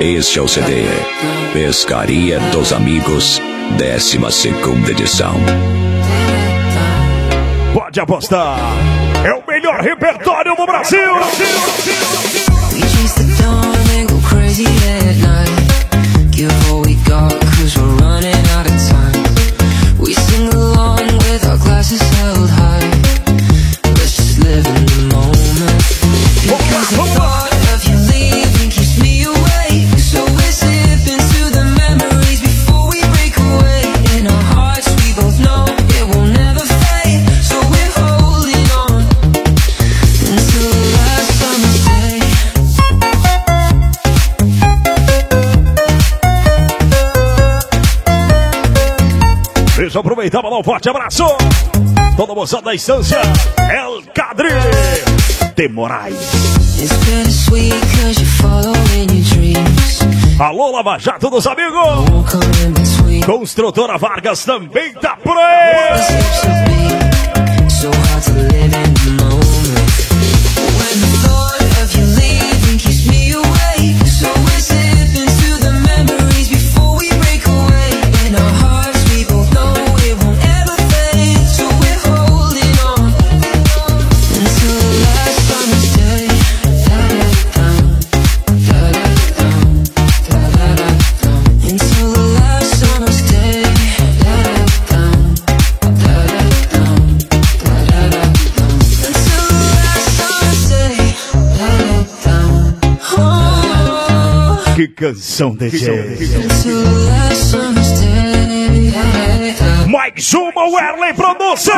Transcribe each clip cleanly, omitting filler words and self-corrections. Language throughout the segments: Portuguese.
Este é o CD Pescaria dos Amigos, 12ª edição. Pode apostar, é o melhor repertório do Brasil. Deixa eu aproveitar para dar um forte abraço. Toda moção da instância, El Cadre de Moraes. Alô, Lava Jato dos amigos. Construtora Vargas também tá por aí. Que canção, DJ. Mais uma Werley Produção.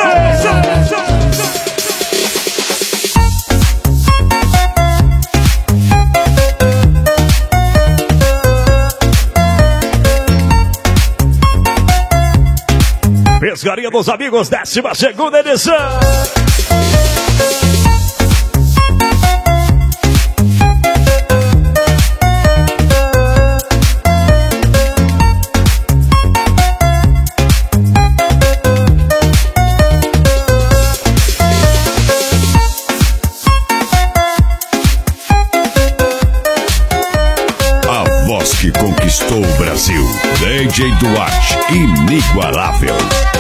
Pescaria dos Amigos, 12ª edição. Que conquistou o Brasil. DJ Duarte, inigualável.